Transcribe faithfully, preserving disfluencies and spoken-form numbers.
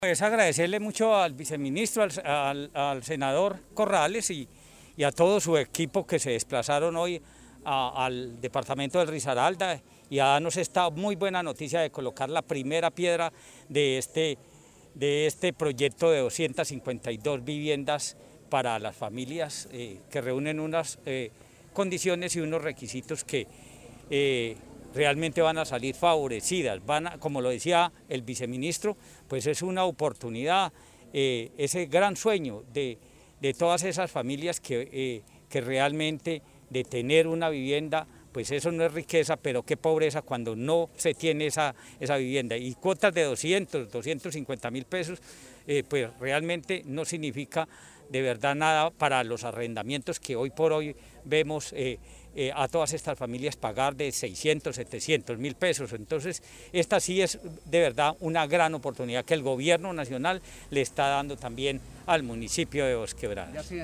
Es agradecerle mucho al viceministro, al, al, al senador Corrales y, y a todo su equipo que se desplazaron hoy a, al departamento del Risaralda y a darnos esta muy buena noticia de colocar la primera piedra de este, de este proyecto de doscientas cincuenta y dos viviendas para las familias eh, que reúnen unas eh, condiciones y unos requisitos que eh, realmente van a salir favorecidas, van a, como lo decía el viceministro, pues es una oportunidad, eh, ese gran sueño de, de todas esas familias que, eh, que realmente de tener una vivienda, pues eso no es riqueza, pero qué pobreza cuando no se tiene esa, esa vivienda. Y cuotas de doscientos, doscientos cincuenta mil pesos, eh, pues realmente no significa de verdad nada para los arrendamientos que hoy por hoy vemos eh, eh, a todas estas familias pagar de seiscientos, setecientos mil pesos. Entonces, esta sí es de verdad una gran oportunidad que el gobierno nacional le está dando también al municipio de Bosquebradas.